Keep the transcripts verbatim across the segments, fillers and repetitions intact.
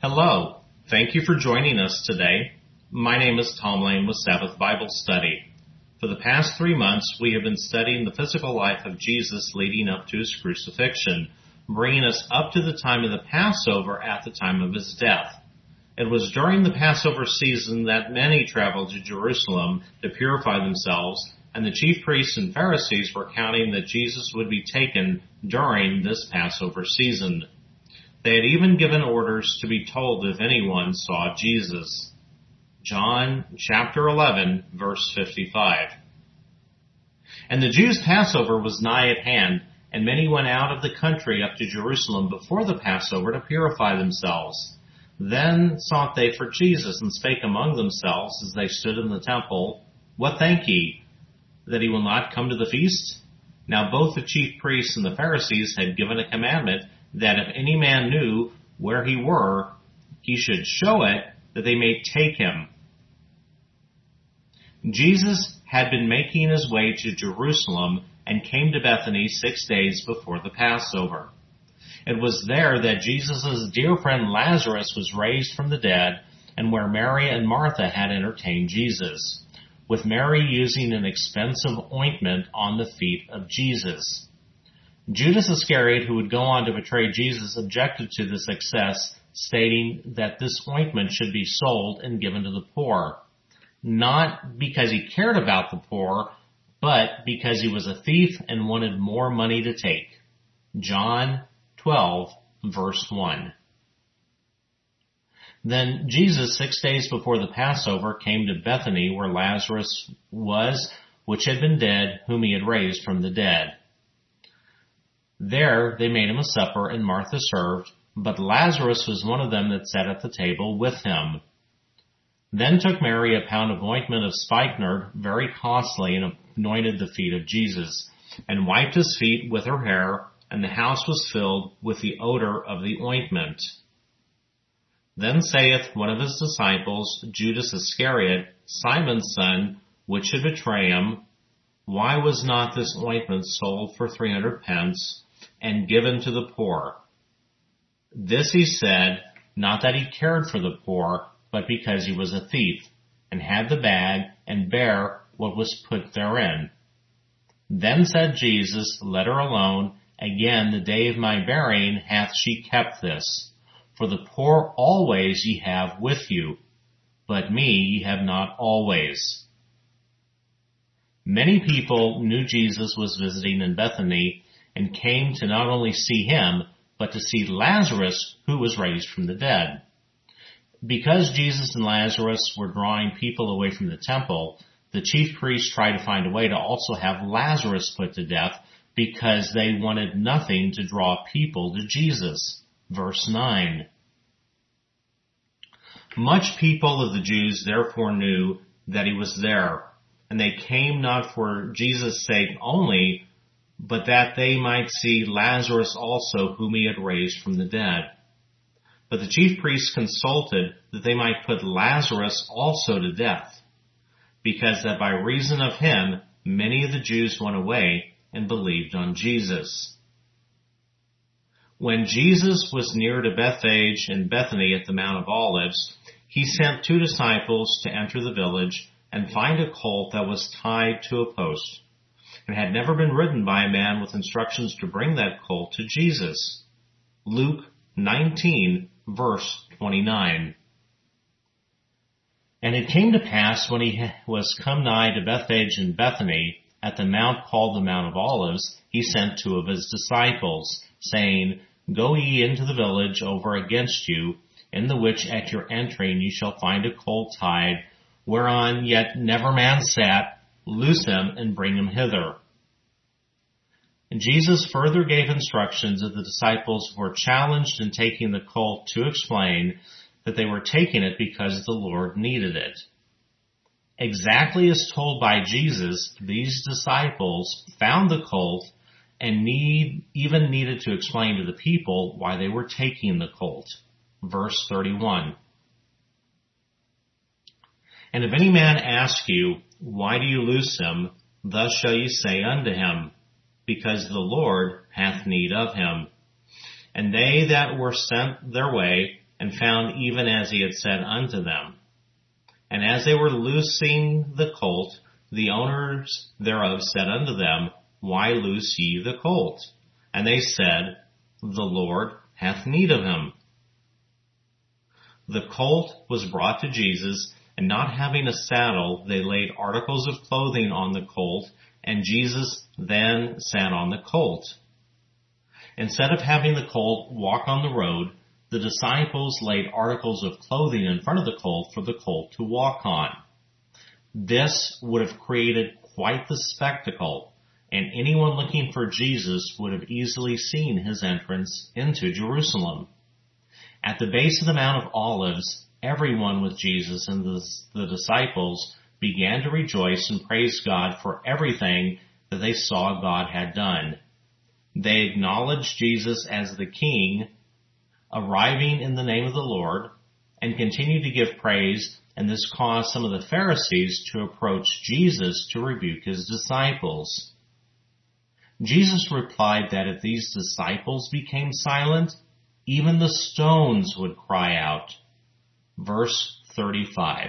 Hello. Thank you for joining us today. My name is Tom Lane with Sabbath Bible Study. For the past three months, we have been studying the physical life of Jesus leading up to his crucifixion, bringing us up to the time of the Passover at the time of his death. It was during the Passover season that many traveled to Jerusalem to purify themselves, and the chief priests and Pharisees were counting that Jesus would be taken during this Passover season. They had even given orders to be told if anyone saw Jesus. John chapter eleven, verse fifty-five. And the Jews' Passover was nigh at hand, and many went out of the country up to Jerusalem before the Passover to purify themselves. Then sought they for Jesus, and spake among themselves as they stood in the temple, What think ye, that he will not come to the feast? Now both the chief priests and the Pharisees had given a commandment that if any man knew where he were, he should show it, that they may take him. Jesus had been making his way to Jerusalem and came to Bethany six days before the Passover. It was there that Jesus' dear friend Lazarus was raised from the dead, and where Mary and Martha had entertained Jesus, with Mary using an expensive ointment on the feet of Jesus. Judas Iscariot, who would go on to betray Jesus, objected to this excess, stating that this ointment should be sold and given to the poor, not because he cared about the poor, but because he was a thief and wanted more money to take. John twelve, verse one. Then Jesus, six days before the Passover, came to Bethany, where Lazarus was, which had been dead, whom he had raised from the dead. There they made him a supper, and Martha served, but Lazarus was one of them that sat at the table with him. Then took Mary a pound of ointment of spikenard, very costly, and anointed the feet of Jesus, and wiped his feet with her hair, and the house was filled with the odor of the ointment. Then saith one of his disciples, Judas Iscariot, Simon's son, which should betray him, Why was not this ointment sold for three hundred pence, and given to the poor? This he said, not that he cared for the poor, but because he was a thief, and had the bag, and bare what was put therein. Then said Jesus, Let her alone. Again, the day of my burying hath she kept this. For the poor always ye have with you, but me ye have not always. Many people knew Jesus was visiting in Bethany, and came to not only see him, but to see Lazarus, who was raised from the dead. Because Jesus and Lazarus were drawing people away from the temple, the chief priests tried to find a way to also have Lazarus put to death, because they wanted nothing to draw people to Jesus. Verse nine. Much people of the Jews therefore knew that he was there, and they came not for Jesus' sake only, but that they might see Lazarus also, whom he had raised from the dead. But the chief priests consulted that they might put Lazarus also to death, because that by reason of him many of the Jews went away and believed on Jesus. When Jesus was near to Bethphage and Bethany at the Mount of Olives, he sent two disciples to enter the village and find a colt that was tied to a post, and had never been ridden by a man, with instructions to bring that colt to Jesus. Luke nineteen, verse twenty-nine. And it came to pass, when he was come nigh to Bethphage and Bethany, at the mount called the Mount of Olives, he sent two of his disciples, saying, Go ye into the village over against you, in the which at your entering ye shall find a colt tied, whereon yet never man sat. Loose him and bring him hither. And Jesus further gave instructions that the disciples were challenged in taking the colt to explain that they were taking it because the Lord needed it. Exactly as told by Jesus, these disciples found the colt and need, even needed to explain to the people why they were taking the colt. Verse thirty-one. And if any man ask you, Why do you loose him? Thus shall ye say unto him, Because the Lord hath need of him. And they that were sent their way and found even as he had said unto them. And as they were loosing the colt, the owners thereof said unto them, Why loose ye the colt? And they said, The Lord hath need of him. The colt was brought to Jesus, and not having a saddle, they laid articles of clothing on the colt, and Jesus then sat on the colt. Instead of having the colt walk on the road, the disciples laid articles of clothing in front of the colt for the colt to walk on. This would have created quite the spectacle, and anyone looking for Jesus would have easily seen his entrance into Jerusalem. At the base of the Mount of Olives, everyone with Jesus and the, the disciples began to rejoice and praise God for everything that they saw God had done. They acknowledged Jesus as the King, arriving in the name of the Lord, and continued to give praise, and this caused some of the Pharisees to approach Jesus to rebuke his disciples. Jesus replied that if these disciples became silent, even the stones would cry out. Verse thirty-five.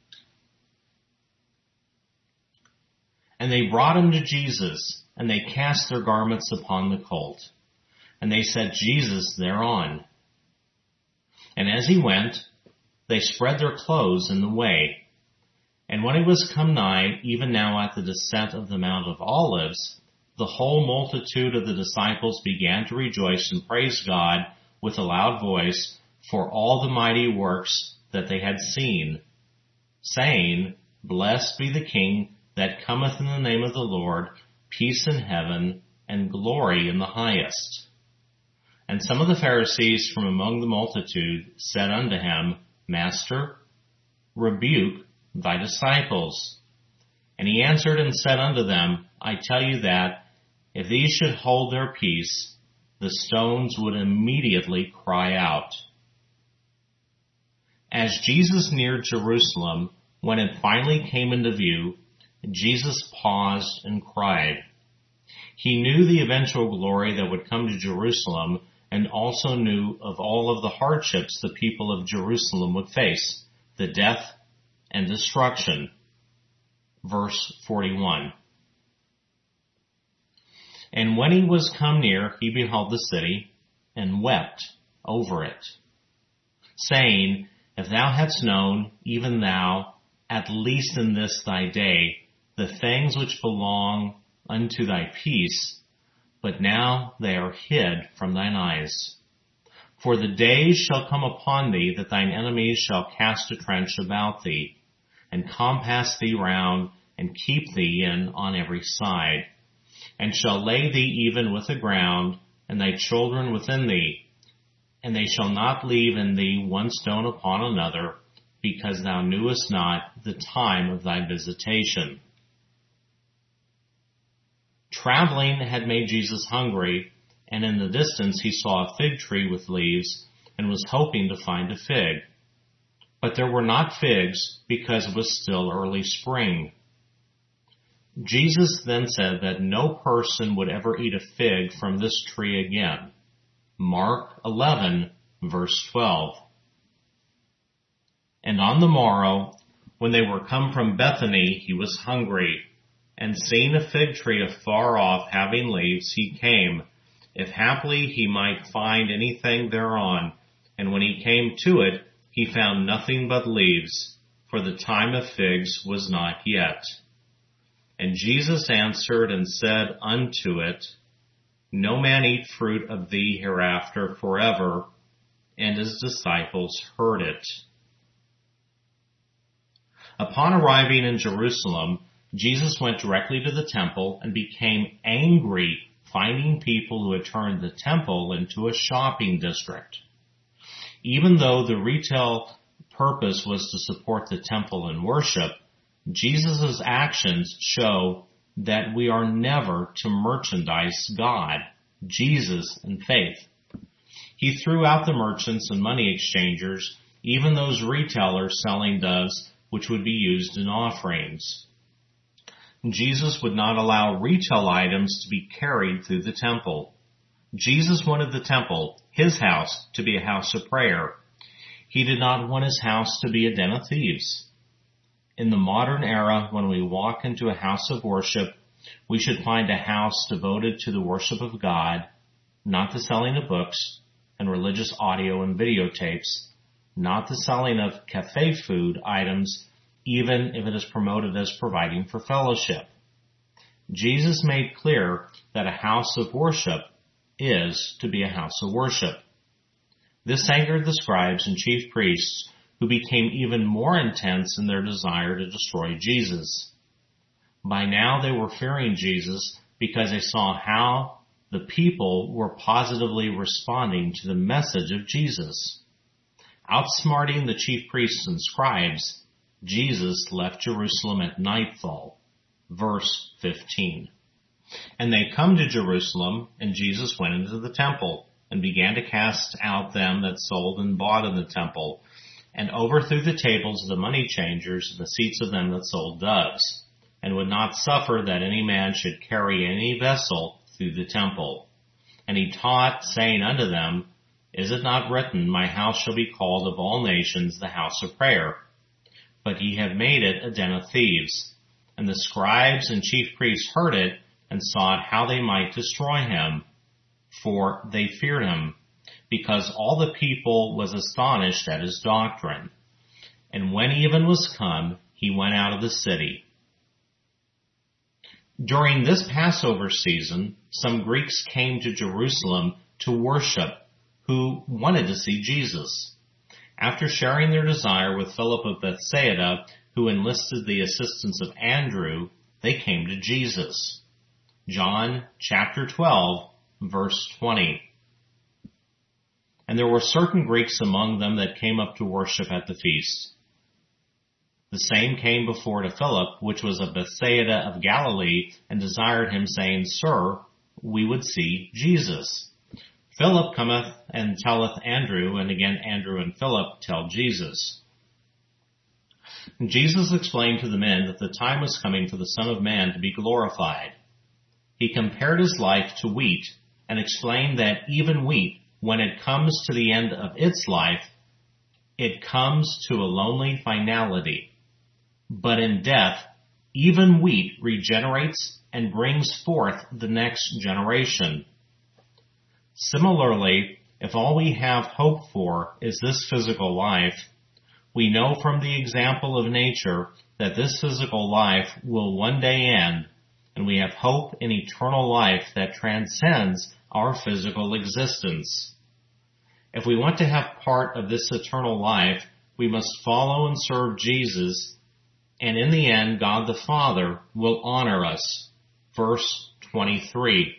And they brought him to Jesus, and they cast their garments upon the colt, and they set Jesus thereon. And as he went, they spread their clothes in the way. And when he was come nigh, even now at the descent of the Mount of Olives, the whole multitude of the disciples began to rejoice and praise God with a loud voice for all the mighty works that they had seen, saying, Blessed be the King that cometh in the name of the Lord, peace in heaven, and glory in the highest. And some of the Pharisees from among the multitude said unto him, Master, rebuke thy disciples. And he answered and said unto them, I tell you that, if these should hold their peace, the stones would immediately cry out. As Jesus neared Jerusalem, when it finally came into view, Jesus paused and cried. He knew the eventual glory that would come to Jerusalem, and also knew of all of the hardships the people of Jerusalem would face, the death and destruction. Verse forty-one. And when he was come near, he beheld the city, and wept over it, saying, If thou hadst known, even thou, at least in this thy day, the things which belong unto thy peace, but now they are hid from thine eyes. For the days shall come upon thee that thine enemies shall cast a trench about thee, and compass thee round, and keep thee in on every side, and shall lay thee even with the ground, and thy children within thee, and they shall not leave in thee one stone upon another, because thou knewest not the time of thy visitation. Traveling had made Jesus hungry, and in the distance he saw a fig tree with leaves, and was hoping to find a fig. But there were not figs, because it was still early spring. Jesus then said that no person would ever eat a fig from this tree again. Mark eleven, verse twelve. And on the morrow, when they were come from Bethany, he was hungry. And seeing a fig tree afar off having leaves, he came, if haply he might find anything thereon. And when he came to it, he found nothing but leaves, for the time of figs was not yet. And Jesus answered and said unto it, No man eat fruit of thee hereafter forever. And his disciples heard it. Upon arriving in Jerusalem, Jesus went directly to the temple and became angry, finding people who had turned the temple into a shopping district. Even though the retail purpose was to support the temple and worship, Jesus' actions show that we are never to merchandise God, Jesus, and faith. He threw out the merchants and money exchangers, even those retailers selling doves which would be used in offerings. Jesus would not allow retail items to be carried through the temple. Jesus wanted the temple, his house, to be a house of prayer. He did not want his house to be a den of thieves. In the modern era, when we walk into a house of worship, we should find a house devoted to the worship of God, not the selling of books and religious audio and videotapes, not the selling of cafe food items, even if it is promoted as providing for fellowship. Jesus made clear that a house of worship is to be a house of worship. This angered the scribes and chief priests, who became even more intense in their desire to destroy Jesus. By now they were fearing Jesus because they saw how the people were positively responding to the message of Jesus. Outsmarting the chief priests and scribes, Jesus left Jerusalem at nightfall. Verse fifteen. And they come to Jerusalem, and Jesus went into the temple, and began to cast out them that sold and bought in the temple, and overthrew the tables of the money changers and the seats of them that sold doves, and would not suffer that any man should carry any vessel through the temple. And he taught, saying unto them, Is it not written, My house shall be called of all nations the house of prayer? But ye have made it a den of thieves. And the scribes and chief priests heard it, and sought how they might destroy him, for they feared him, because all the people was astonished at his doctrine. And when even was come, he went out of the city. During this Passover season, some Greeks came to Jerusalem to worship, who wanted to see Jesus. After sharing their desire with Philip of Bethsaida, who enlisted the assistance of Andrew, they came to Jesus. John chapter twelve, verse twenty. And there were certain Greeks among them that came up to worship at the feast. The same came before to Philip, which was of Bethsaida of Galilee, and desired him, saying, Sir, we would see Jesus. Philip cometh and telleth Andrew, and again Andrew and Philip tell Jesus. And Jesus explained to the men that the time was coming for the Son of Man to be glorified. He compared his life to wheat, and explained that even wheat, when it comes to the end of its life, it comes to a lonely finality. But in death, even wheat regenerates and brings forth the next generation. Similarly, if all we have hope for is this physical life, we know from the example of nature that this physical life will one day end, and we have hope in eternal life that transcends our physical existence. If we want to have part of this eternal life, we must follow and serve Jesus, and in the end, God the Father will honor us. Verse twenty-three.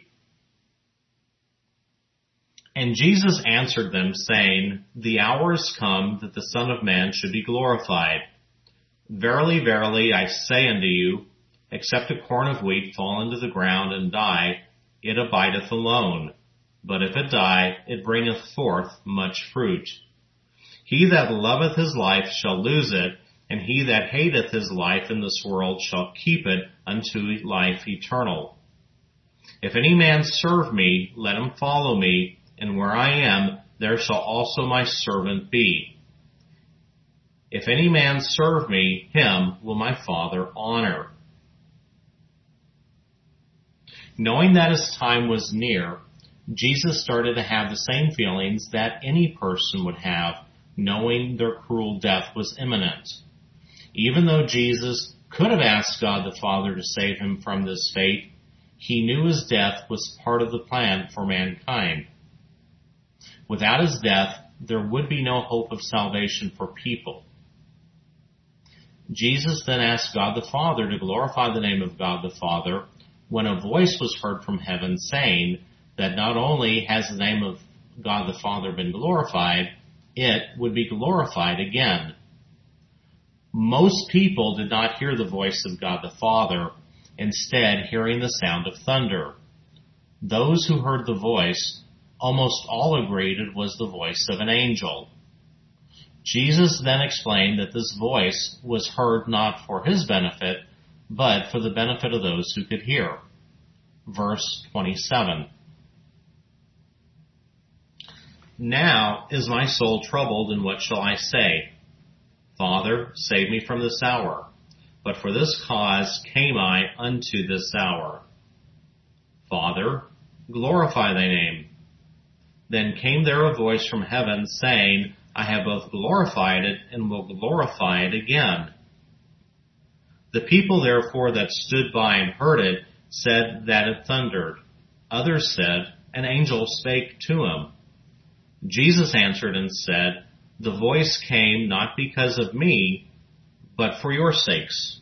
And Jesus answered them, saying, The hour is come that the Son of Man should be glorified. Verily, verily, I say unto you, except a corn of wheat fall into the ground and die, it abideth alone. But if it die, it bringeth forth much fruit. He that loveth his life shall lose it, and he that hateth his life in this world shall keep it unto life eternal. If any man serve me, let him follow me, and where I am, there shall also my servant be. If any man serve me, him will my Father honor. Knowing that his time was near, Jesus started to have the same feelings that any person would have, knowing their cruel death was imminent. Even though Jesus could have asked God the Father to save him from this fate, he knew his death was part of the plan for mankind. Without his death, there would be no hope of salvation for people. Jesus then asked God the Father to glorify the name of God the Father, when a voice was heard from heaven saying that not only has the name of God the Father been glorified, it would be glorified again. Most people did not hear the voice of God the Father, instead hearing the sound of thunder. Those who heard the voice almost all agreed it was the voice of an angel. Jesus then explained that this voice was heard not for his benefit, but for the benefit of those who could hear. Verse twenty-seven. Now is my soul troubled, and what shall I say? Father, save me from this hour. But for this cause came I unto this hour. Father, glorify thy name. Then came there a voice from heaven, saying, I have both glorified it, and will glorify it again. The people therefore that stood by and heard it said that it thundered. Others said, an angel spake to him. Jesus answered and said, the voice came not because of me, but for your sakes.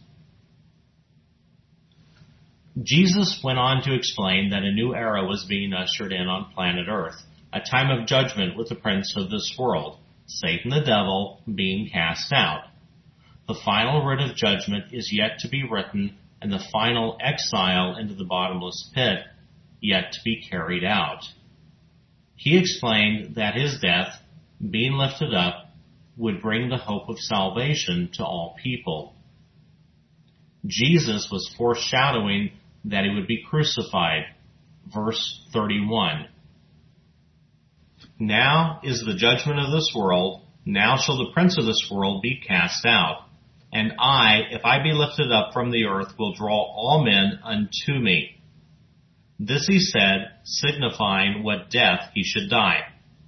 Jesus went on to explain that a new era was being ushered in on planet Earth, a time of judgment with the prince of this world, Satan the devil, being cast out. The final writ of judgment is yet to be written, and the final exile into the bottomless pit yet to be carried out. He explained that his death, being lifted up, would bring the hope of salvation to all people. Jesus was foreshadowing that he would be crucified. Verse thirty-one. Now is the judgment of this world. Now shall the prince of this world be cast out. And I, if I be lifted up from the earth, will draw all men unto me. This he said, signifying what death he should die.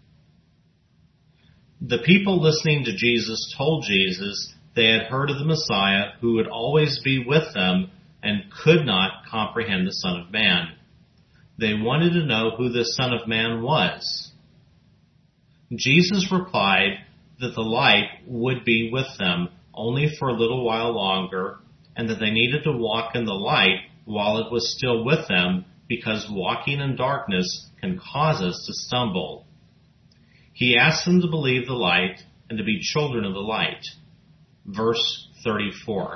The people listening to Jesus told Jesus they had heard of the Messiah who would always be with them and could not comprehend the Son of Man. They wanted to know who this Son of Man was. Jesus replied that the light would be with them only for a little while longer, and that they needed to walk in the light while it was still with them, because walking in darkness can cause us to stumble. He asked them to believe the light and to be children of the light. Verse thirty-four.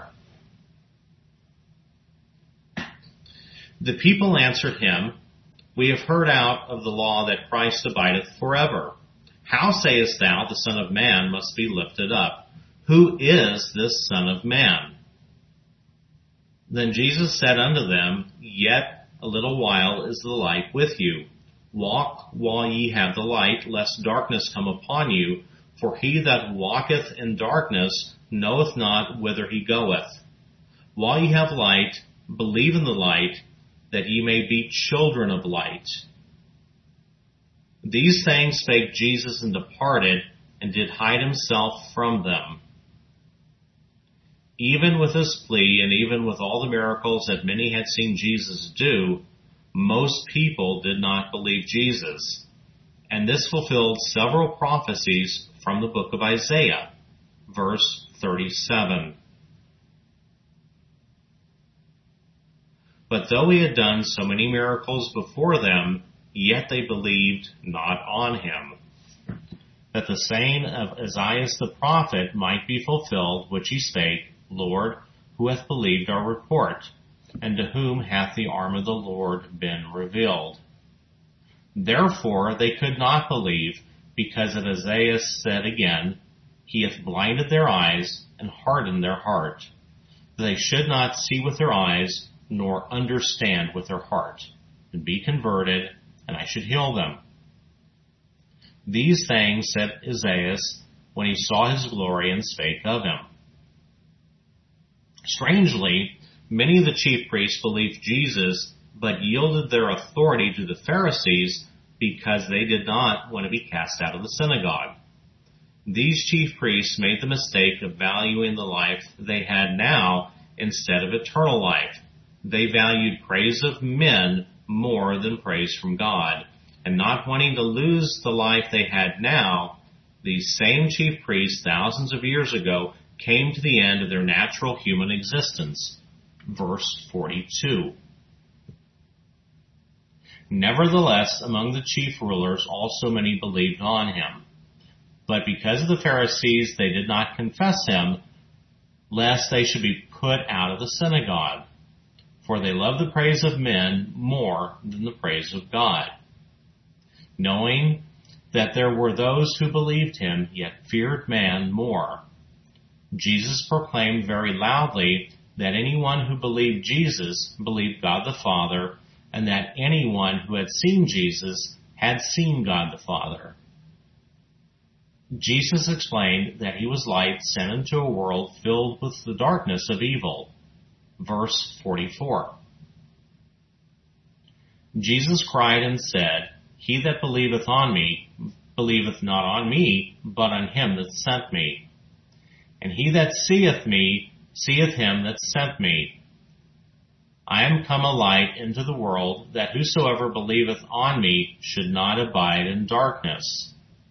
The people answered him, we have heard out of the law that Christ abideth forever. How sayest thou the Son of Man must be lifted up? Who is this Son of Man? Then Jesus said unto them, Yet a little while is the light with you. Walk while ye have the light, lest darkness come upon you. For he that walketh in darkness knoweth not whither he goeth. While ye have light, believe in the light, that ye may be children of light. These things spake Jesus, and departed, and did hide himself from them. Even with this plea, and even with all the miracles that many had seen Jesus do, most people did not believe Jesus. And this fulfilled several prophecies from the book of Isaiah, verse thirty-seven. But though he had done so many miracles before them, yet they believed not on him, that the saying of Isaiah the prophet might be fulfilled, which he spake, Lord, who hath believed our report? And to whom hath the arm of the Lord been revealed? Therefore they could not believe, because of Isaiah said again, He hath blinded their eyes, and hardened their heart, that they should not see with their eyes, nor understand with their heart, and be converted, and I should heal them. These things said Isaiah when he saw his glory and spake of him. Strangely, many of the chief priests believed Jesus, but yielded their authority to the Pharisees because they did not want to be cast out of the synagogue. These chief priests made the mistake of valuing the life they had now instead of eternal life. They valued praise of men more than praise from God, and not wanting to lose the life they had now, these same chief priests thousands of years ago came to the end of their natural human existence. Verse forty-two. Nevertheless, among the chief rulers also many believed on him. But because of the Pharisees they did not confess him, lest they should be put out of the synagogue. For they loved the praise of men more than the praise of God. Knowing that there were those who believed him, yet feared man more. Jesus proclaimed very loudly that anyone who believed Jesus believed God the Father, and that anyone who had seen Jesus had seen God the Father. Jesus explained that he was light sent into a world filled with the darkness of evil. Verse forty-four. Jesus cried and said, He that believeth on me, believeth not on me, but on him that sent me. And he that seeth me, seeth him that sent me. I am come a light into the world, that whosoever believeth on me should not abide in darkness.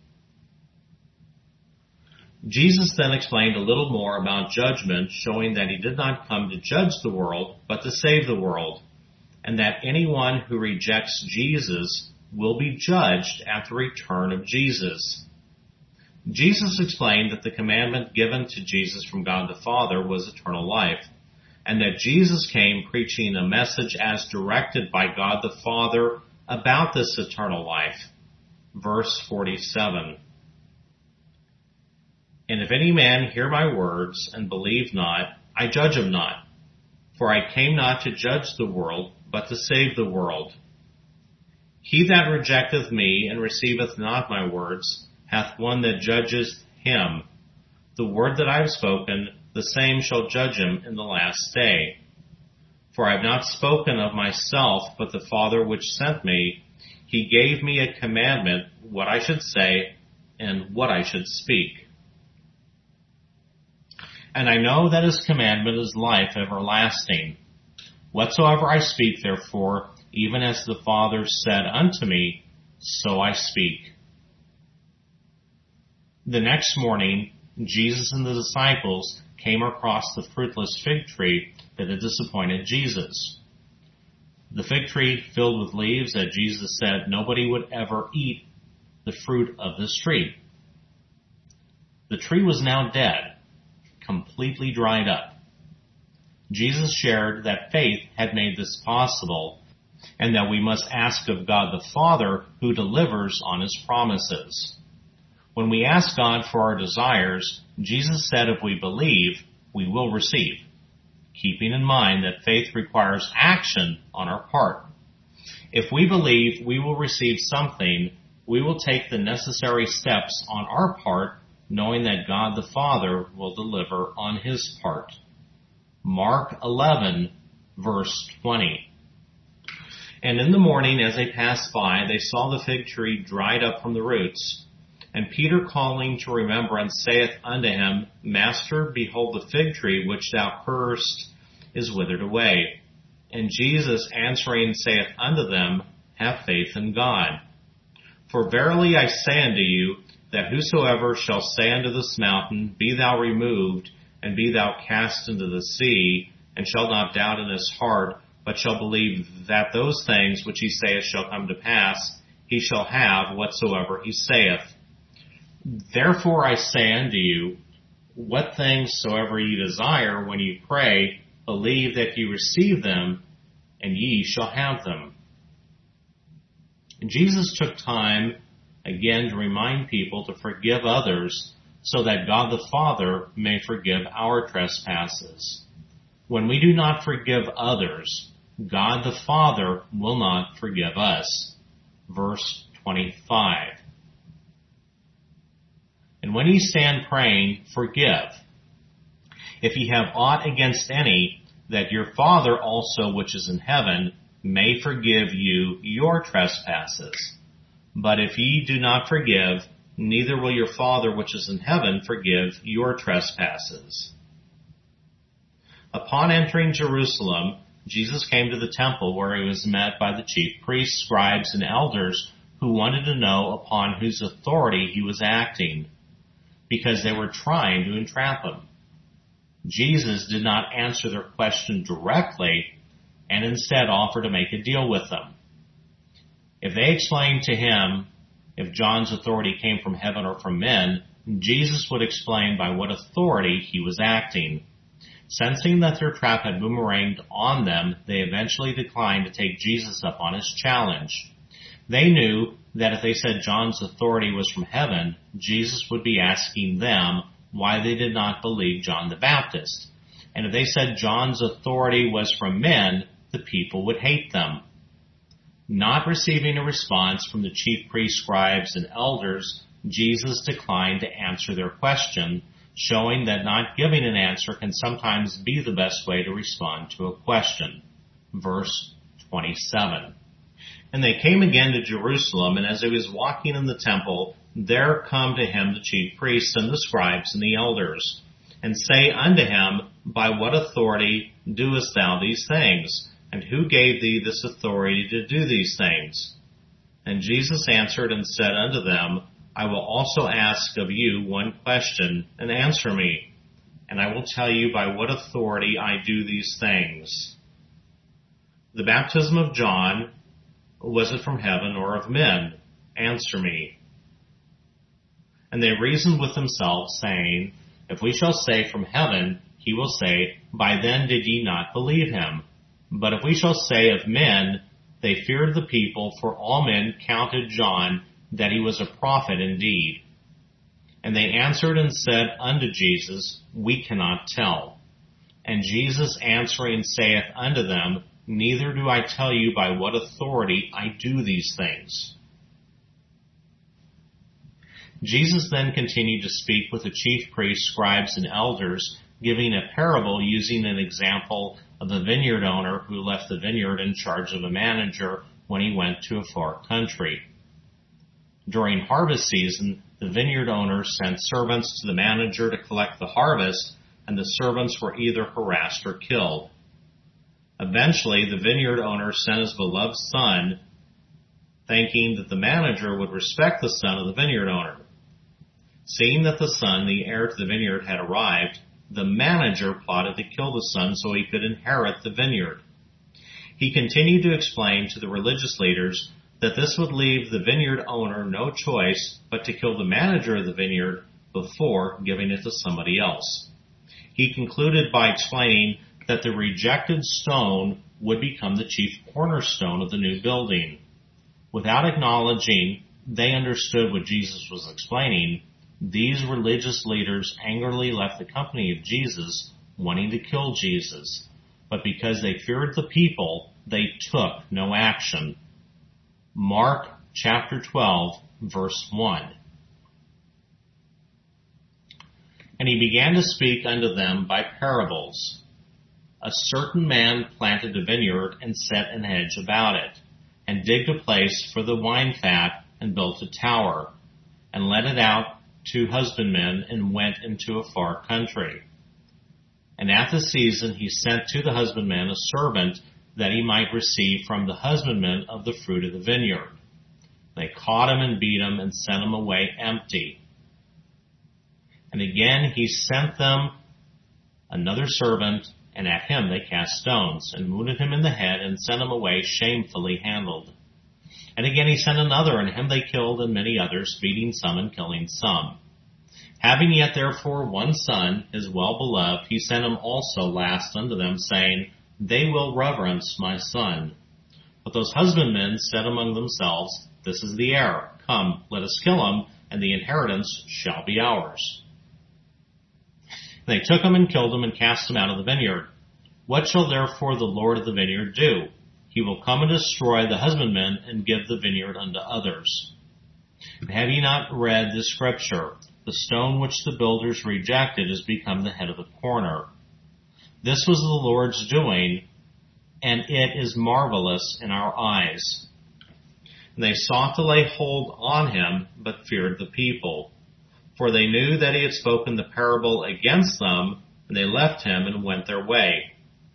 Jesus then explained a little more about judgment, showing that he did not come to judge the world, but to save the world, and that anyone who rejects Jesus will be judged at the return of Jesus. Jesus explained that the commandment given to Jesus from God the Father was eternal life, and that Jesus came preaching a message as directed by God the Father about this eternal life. Verse forty-seven. And if any man hear my words and believe not, I judge him not. For I came not to judge the world, but to save the world. He that rejecteth me and receiveth not my words hath one that judgeth him. The word that I have spoken, the same shall judge him in the last day. For I have not spoken of myself, but the Father which sent me, he gave me a commandment, what I should say and what I should speak. And I know that his commandment is life everlasting. Whatsoever I speak, therefore, even as the Father said unto me, so I speak. The next morning, Jesus and the disciples came across the fruitless fig tree that had disappointed Jesus. The fig tree filled with leaves that Jesus said nobody would ever eat the fruit of this tree. The tree was now dead, completely dried up. Jesus shared that faith had made this possible, and that we must ask of God the Father, who delivers on his promises. When we ask God for our desires, Jesus said if we believe, we will receive, keeping in mind that faith requires action on our part. If we believe we will receive something, we will take the necessary steps on our part, knowing that God the Father will deliver on his part. Mark eleven, verse twenty. And in the morning as they passed by, they saw the fig tree dried up from the roots. And Peter calling to remembrance saith unto him, Master, behold the fig tree which thou cursed is withered away. And Jesus answering saith unto them, Have faith in God. For verily I say unto you, that whosoever shall say unto this mountain, Be thou removed, and be thou cast into the sea, and shall not doubt in his heart, but shall believe that those things which he saith shall come to pass, he shall have whatsoever he saith. Therefore I say unto you, what things soever ye desire when ye pray, believe that ye receive them, and ye shall have them. And Jesus took time again to remind people to forgive others, so that God the Father may forgive our trespasses. When we do not forgive others, God the Father will not forgive us. Verse twenty-five. And when ye stand praying, forgive, if ye have aught against any, that your Father also which is in heaven may forgive you your trespasses. But if ye do not forgive, neither will your Father which is in heaven forgive your trespasses. Upon entering Jerusalem, Jesus came to the temple, where he was met by the chief priests, scribes, and elders, who wanted to know upon whose authority he was acting, because they were trying to entrap him. Jesus did not answer their question directly, and instead offered to make a deal with them. If they explained to him if John's authority came from heaven or from men, Jesus would explain by what authority he was acting. Sensing that their trap had boomeranged on them, they eventually declined to take Jesus up on his challenge. They knew that if they said John's authority was from heaven, Jesus would be asking them why they did not believe John the Baptist. And if they said John's authority was from men, the people would hate them. Not receiving a response from the chief priests, scribes, and elders, Jesus declined to answer their question, showing that not giving an answer can sometimes be the best way to respond to a question. Verse twenty-seven. And they came again to Jerusalem, and as he was walking in the temple, there come to him the chief priests and the scribes and the elders, and say unto him, By what authority doest thou these things? And who gave thee this authority to do these things? And Jesus answered and said unto them, I will also ask of you one question, and answer me, and I will tell you by what authority I do these things. The baptism of John, was it from heaven or of men? Answer me. And they reasoned with themselves, saying, If we shall say from heaven, he will say, By then did ye not believe him. But if we shall say of men, they feared the people, for all men counted John that he was a prophet indeed. And they answered and said unto Jesus, We cannot tell. And Jesus answering saith unto them, Neither do I tell you by what authority I do these things. Jesus then continued to speak with the chief priests, scribes, and elders, giving a parable using an example of a vineyard owner who left the vineyard in charge of a manager when he went to a far country. During harvest season, the vineyard owner sent servants to the manager to collect the harvest, and the servants were either harassed or killed. Eventually, the vineyard owner sent his beloved son, thinking that the manager would respect the son of the vineyard owner. Seeing that the son, the heir to the vineyard, had arrived, the manager plotted to kill the son so he could inherit the vineyard. He continued to explain to the religious leaders that this would leave the vineyard owner no choice but to kill the manager of the vineyard before giving it to somebody else. He concluded by explaining that the rejected stone would become the chief cornerstone of the new building. Without acknowledging they understood what Jesus was explaining, these religious leaders angrily left the company of Jesus, wanting to kill Jesus. But because they feared the people, they took no action. Mark chapter twelve, verse one. And he began to speak unto them by parables. A certain man planted a vineyard and set an hedge about it, and digged a place for the wine fat, and built a tower, and let it out to husbandmen, and went into a far country. And at the season he sent to the husbandman a servant, that he might receive from the husbandman of the fruit of the vineyard. They caught him and beat him, and sent him away empty. And again he sent them another servant, and at him they cast stones, and wounded him in the head, and sent him away shamefully handled. And again he sent another, and him they killed, and many others, beating some and killing some. Having yet therefore one son, his well-beloved, he sent him also last unto them, saying, They will reverence my son. But those husbandmen said among themselves, This is the heir. Come, let us kill him, and the inheritance shall be ours. And they took him and killed him, and cast him out of the vineyard. What shall therefore the Lord of the vineyard do? He will come and destroy the husbandmen, and give the vineyard unto others. And have ye not read the scripture? The stone which the builders rejected is become the head of the corner. This was the Lord's doing, and it is marvelous in our eyes. And they sought to lay hold on him, but feared the people. For they knew that he had spoken the parable against them, and they left him and went their way.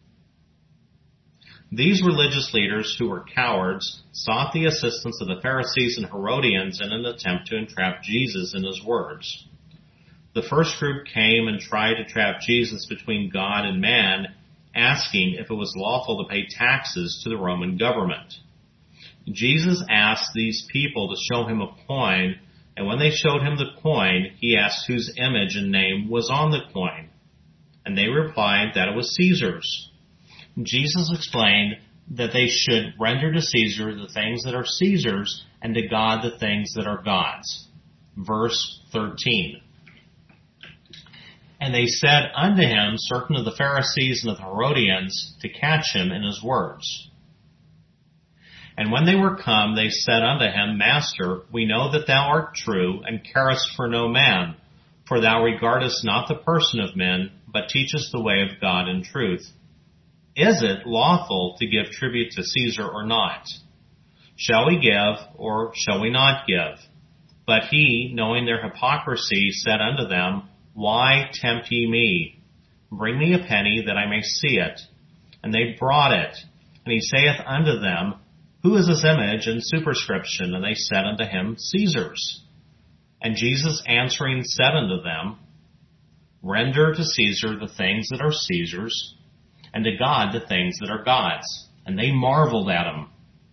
These religious leaders, who were cowards, sought the assistance of the Pharisees and Herodians in an attempt to entrap Jesus in his words. The first group came and tried to trap Jesus between God and man, asking if it was lawful to pay taxes to the Roman government. Jesus asked these people to show him a coin, and when they showed him the coin, he asked whose image and name was on the coin. And they replied that it was Caesar's. Jesus explained that they should render to Caesar the things that are Caesar's, and to God the things that are God's. Verse thirteen. And they said unto him certain of the Pharisees and of the Herodians to catch him in his words. And when they were come, they said unto him, Master, we know that thou art true, and carest for no man, for thou regardest not the person of men, but teachest the way of God in truth. Is it lawful to give tribute to Caesar or not? Shall we give, or shall we not give? But he, knowing their hypocrisy, said unto them, Why tempt ye me? Bring me a penny, that I may see it. And they brought it. And he saith unto them, Who is this image and superscription? And they said unto him, Caesar's. And Jesus answering said unto them, Render to Caesar the things that are Caesar's, and to God the things that are God's. And they marveled at him.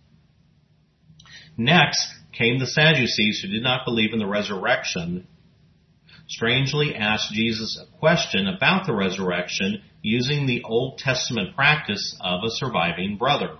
Next came the Sadducees, who did not believe in the resurrection, strangely asked Jesus a question about the resurrection using the Old Testament practice of a surviving brother.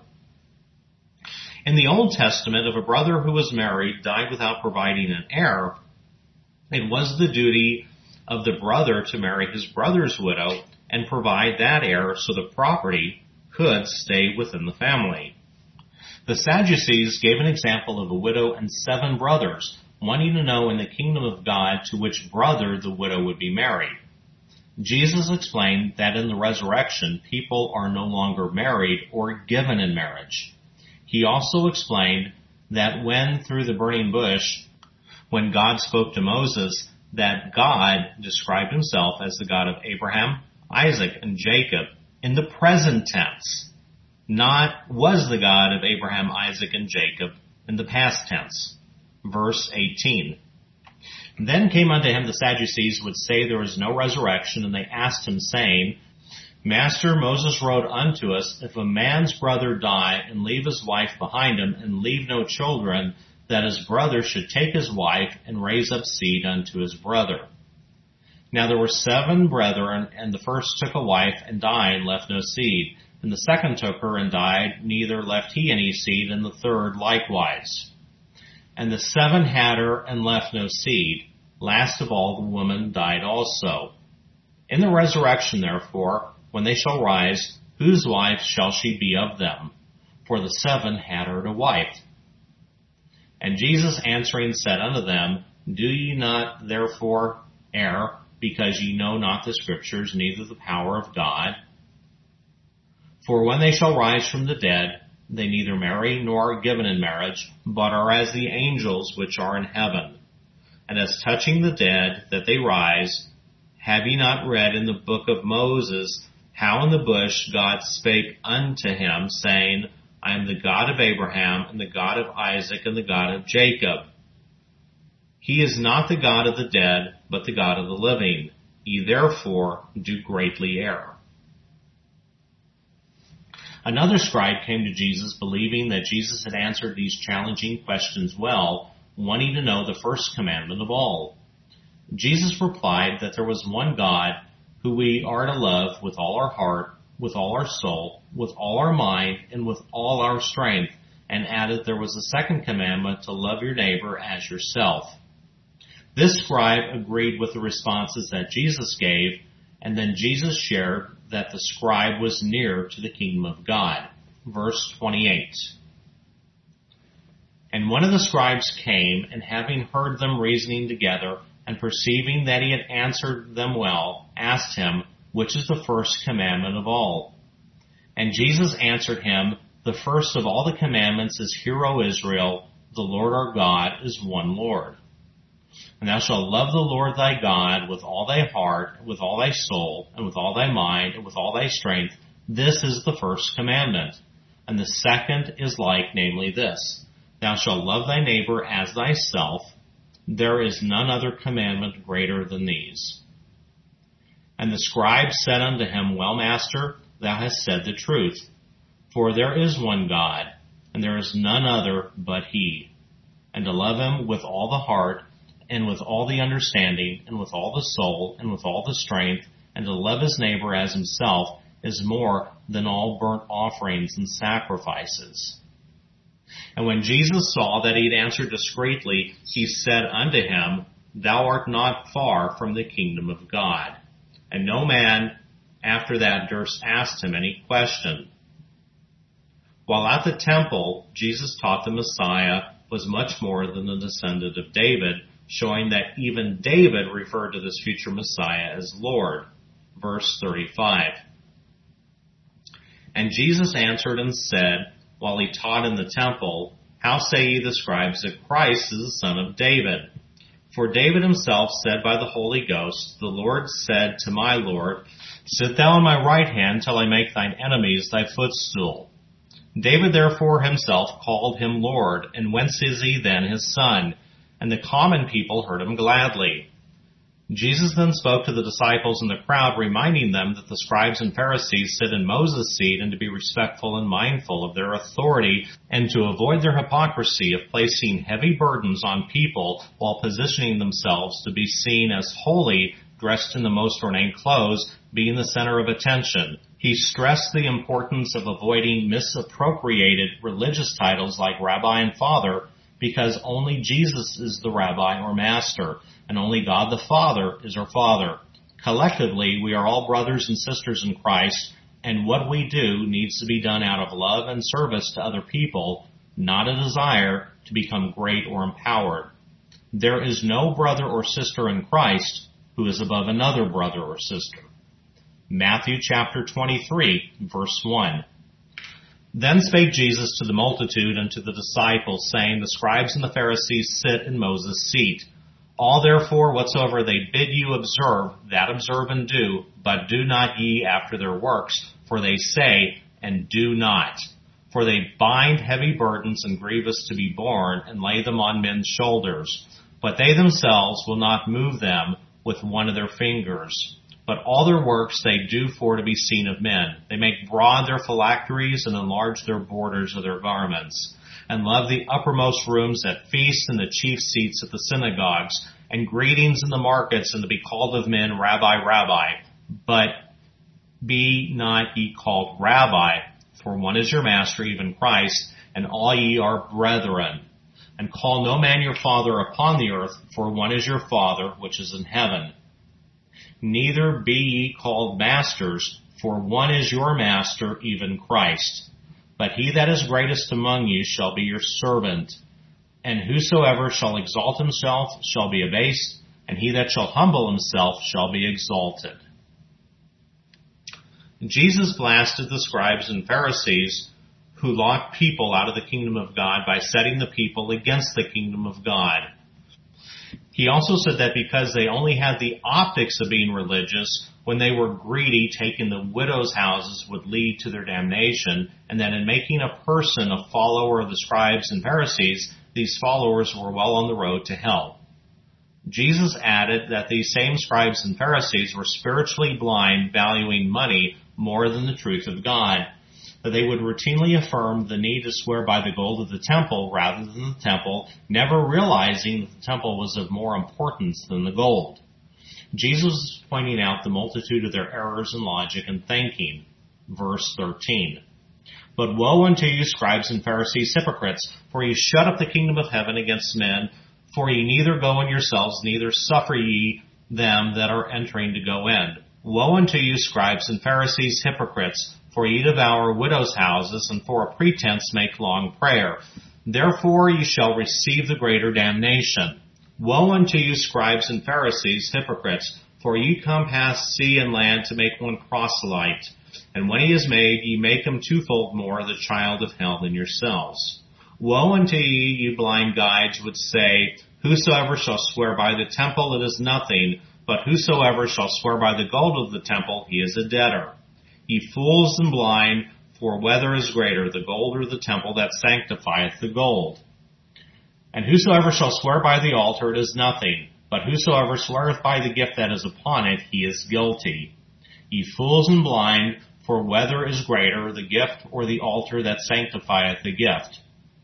In the Old Testament, if a brother who was married died without providing an heir, it was the duty of the brother to marry his brother's widow and provide that heir so the property could stay within the family. The Sadducees gave an example of a widow and seven brothers, wanting to know in the kingdom of God to which brother the widow would be married. Jesus explained that in the resurrection, people are no longer married or given in marriage. He also explained that when through the burning bush, when God spoke to Moses, that God described himself as the God of Abraham, Isaac, and Jacob in the present tense, not was the God of Abraham, Isaac, and Jacob in the past tense. Verse eighteen. Then came unto him the Sadducees, which say there is no resurrection, and they asked him, saying, Master, Moses wrote unto us, if a man's brother die and leave his wife behind him, and leave no children, that his brother should take his wife and raise up seed unto his brother. Now there were seven brethren, and the first took a wife and died and left no seed. And the second took her and died, neither left he any seed, and the third likewise. And the seven had her and left no seed. Last of all, the woman died also. In the resurrection, therefore, when they shall rise, whose wife shall she be of them? For the seven had her to wife. And Jesus answering said unto them, Do ye not therefore err, because ye know not the Scriptures, neither the power of God? For when they shall rise from the dead, they neither marry nor are given in marriage, but are as the angels which are in heaven. And as touching the dead, that they rise, have ye not read in the book of Moses, how in the bush God spake unto him, saying, I am the God of Abraham, and the God of Isaac, and the God of Jacob. He is not the God of the dead, but the God of the living. Ye therefore do greatly err. Another scribe came to Jesus, believing that Jesus had answered these challenging questions well, wanting to know the first commandment of all. Jesus replied that there was one God who we are to love with all our heart, with all our soul, with all our mind, and with all our strength, and added there was a second commandment to love your neighbor as yourself. This scribe agreed with the responses that Jesus gave, and then Jesus shared that the scribe was near to the kingdom of God. Verse twenty-eight. And one of the scribes came, and having heard them reasoning together, and perceiving that he had answered them well, asked him, Which is the first commandment of all? And Jesus answered him, The first of all the commandments is, Hear, O Israel, the Lord our God is one Lord. And thou shalt love the Lord thy God with all thy heart, with all thy soul, and with all thy mind, and with all thy strength. This is the first commandment. And the second is like, namely this, Thou shalt love thy neighbor as thyself. There is none other commandment greater than these. And the scribe said unto him, Well, Master, thou hast said the truth. For there is one God, and there is none other but he. And to love him with all the heart, and with all the understanding, and with all the soul, and with all the strength, and to love his neighbor as himself, is more than all burnt offerings and sacrifices. And when Jesus saw that he had answered discreetly, he said unto him, Thou art not far from the kingdom of God. And no man after that durst ask him any question. While at the temple, Jesus taught the Messiah was much more than the descendant of David, showing that even David referred to this future Messiah as Lord. Verse thirty-five. And Jesus answered and said, while he taught in the temple, how say ye the scribes that Christ is the son of David? For David himself said by the Holy Ghost, the Lord said to my Lord, sit thou on my right hand till I make thine enemies thy footstool. David therefore himself called him Lord, and whence is he then his son? And the common people heard him gladly. Jesus then spoke to the disciples and the crowd, reminding them that the scribes and Pharisees sit in Moses' seat, and to be respectful and mindful of their authority, and to avoid their hypocrisy of placing heavy burdens on people while positioning themselves to be seen as holy, dressed in the most ornate clothes, being the center of attention. He stressed the importance of avoiding misappropriated religious titles like rabbi and father, because only Jesus is the rabbi or master, and only God the Father is our Father. Collectively, we are all brothers and sisters in Christ, and what we do needs to be done out of love and service to other people, not a desire to become great or empowered. There is no brother or sister in Christ who is above another brother or sister. Matthew chapter twenty-three, verse one. Then spake Jesus to the multitude and to the disciples, saying, the scribes and the Pharisees sit in Moses' seat. All therefore whatsoever they bid you observe, that observe and do, but do not ye after their works, for they say, and do not. For they bind heavy burdens and grievous to be borne, and lay them on men's shoulders. But they themselves will not move them with one of their fingers. But all their works they do for to be seen of men. They make broad their phylacteries and enlarge their borders of their garments, and love the uppermost rooms at feasts and the chief seats at the synagogues, and greetings in the markets, and to be called of men, Rabbi, Rabbi. But be not ye called Rabbi, for one is your master, even Christ, and all ye are brethren. And call no man your father upon the earth, for one is your Father, which is in heaven. Neither be ye called masters, for one is your master, even Christ. But he that is greatest among you shall be your servant. And whosoever shall exalt himself shall be abased, and he that shall humble himself shall be exalted. Jesus blasted the scribes and Pharisees who locked people out of the kingdom of God by setting the people against the kingdom of God. He also said that because they only had the optics of being religious, when they were greedy, taking the widows' houses would lead to their damnation, and that in making a person a follower of the scribes and Pharisees, these followers were well on the road to hell. Jesus added that these same scribes and Pharisees were spiritually blind, valuing money more than the truth of God, that they would routinely affirm the need to swear by the gold of the temple rather than the temple, never realizing that the temple was of more importance than the gold. Jesus was pointing out the multitude of their errors in logic and thinking. Verse thirteen. But woe unto you, scribes and Pharisees, hypocrites, for ye shut up the kingdom of heaven against men, for ye neither go in yourselves, neither suffer ye them that are entering to go in. Woe unto you, scribes and Pharisees, hypocrites, for ye devour widows' houses, and for a pretense make long prayer. Therefore ye shall receive the greater damnation. Woe unto you, scribes and Pharisees, hypocrites, for ye compass sea and land to make one proselyte. And when he is made, ye make him twofold more the child of hell than yourselves. Woe unto ye, you blind guides, which say, whosoever shall swear by the temple, it is nothing, but whosoever shall swear by the gold of the temple, he is a debtor. Ye fools and blind, for whether is greater, the gold or the temple that sanctifieth the gold? And whosoever shall swear by the altar, it is nothing, but whosoever sweareth by the gift that is upon it, he is guilty. Ye fools and blind, for whether is greater, the gift or the altar that sanctifieth the gift?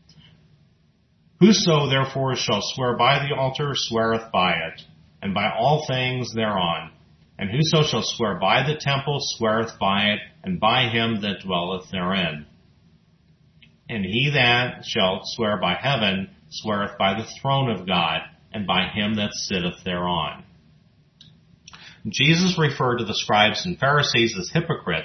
Whoso therefore shall swear by the altar sweareth by it, and by all things thereon. And whoso shall swear by the temple sweareth by it, and by him that dwelleth therein. And he that shall swear by heaven sweareth by the throne of God, and by him that sitteth thereon. Jesus referred to the scribes and Pharisees as hypocrites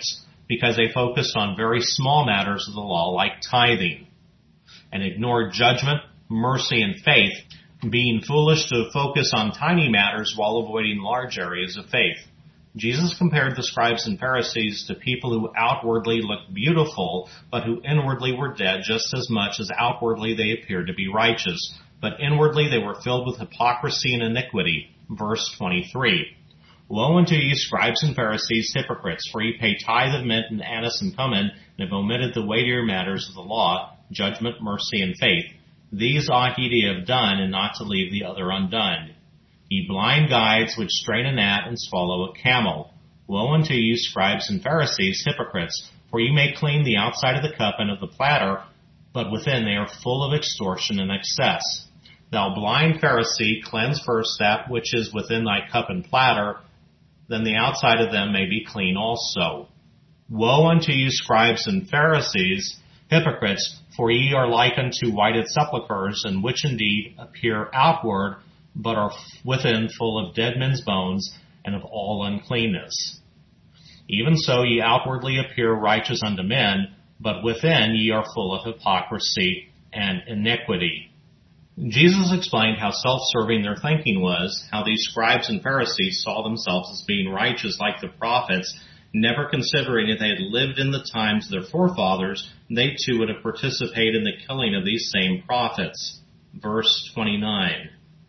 because they focused on very small matters of the law like tithing, and ignored judgment, mercy, and faith, being foolish to focus on tiny matters while avoiding large areas of faith. Jesus compared the scribes and Pharisees to people who outwardly looked beautiful, but who inwardly were dead just as much as outwardly they appeared to be righteous. But inwardly they were filled with hypocrisy and iniquity. Verse twenty-three. Woe unto you, scribes and Pharisees, hypocrites, for ye pay tithe of mint and anise and cumin, and have omitted the weightier matters of the law, judgment, mercy, and faith. These ought ye to have done, and not to leave the other undone. Ye blind guides, which strain a gnat and swallow a camel. Woe unto you, scribes and Pharisees, hypocrites, for ye may clean the outside of the cup and of the platter, but within they are full of extortion and excess. Thou blind Pharisee, cleanse first that which is within thy cup and platter, then the outside of them may be clean also. Woe unto you, scribes and Pharisees, hypocrites, for ye are like unto whited sepulchres, and which indeed appear outward, but are within full of dead men's bones, and of all uncleanness. Even so ye outwardly appear righteous unto men, but within ye are full of hypocrisy and iniquity. Jesus explained how self-serving their thinking was, how these scribes and Pharisees saw themselves as being righteous like the prophets, never considering if they had lived in the times of their forefathers, they too would have participated in the killing of these same prophets. Verse twenty-nine.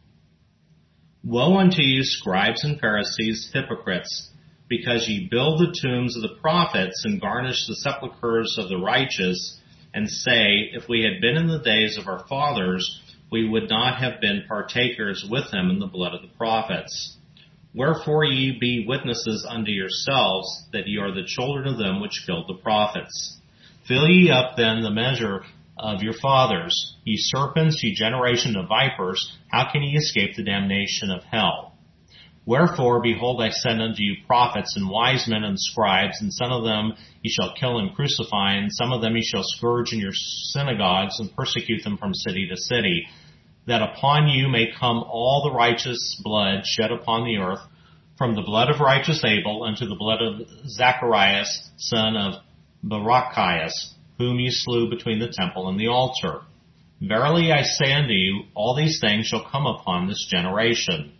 Woe unto you, scribes and Pharisees, hypocrites, because ye build the tombs of the prophets and garnish the sepulchres of the righteous, and say, if we had been in the days of our fathers, we would not have been partakers with them in the blood of the prophets. Wherefore ye be witnesses unto yourselves that ye are the children of them which killed the prophets. Fill ye up then the measure of your fathers. Ye serpents, ye generation of vipers, how can ye escape the damnation of hell? Wherefore, behold, I send unto you prophets and wise men and scribes, and some of them ye shall kill and crucify, and some of them ye shall scourge in your synagogues and persecute them from city to city, that upon you may come all the righteous blood shed upon the earth, from the blood of righteous Abel unto the blood of Zacharias, son of Barachias, whom ye slew between the temple and the altar. Verily I say unto you, all these things shall come upon this generation.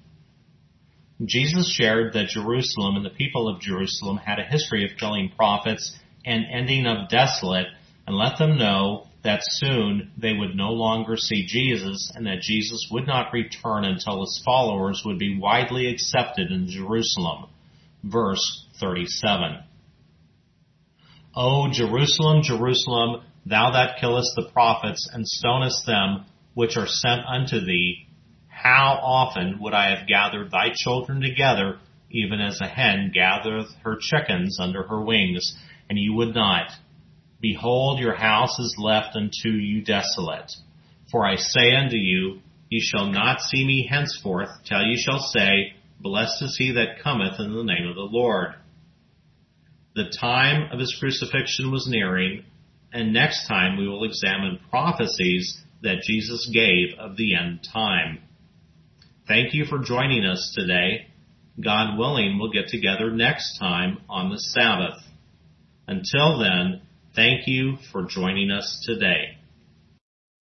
Jesus shared that Jerusalem and the people of Jerusalem had a history of killing prophets and ending up desolate, and let them know that soon they would no longer see Jesus, and that Jesus would not return until his followers would be widely accepted in Jerusalem. Verse thirty-seven. O Jerusalem, Jerusalem, thou that killest the prophets and stonest them which are sent unto thee, how often would I have gathered thy children together, even as a hen gathereth her chickens under her wings, and you would not. Behold, your house is left unto you desolate. For I say unto you, ye shall not see me henceforth, till ye shall say, Blessed is he that cometh in the name of the Lord. The time of his crucifixion was nearing, and next time we will examine prophecies that Jesus gave of the end time. Thank you for joining us today. God willing, we'll get together next time on the Sabbath. Until then, thank you for joining us today.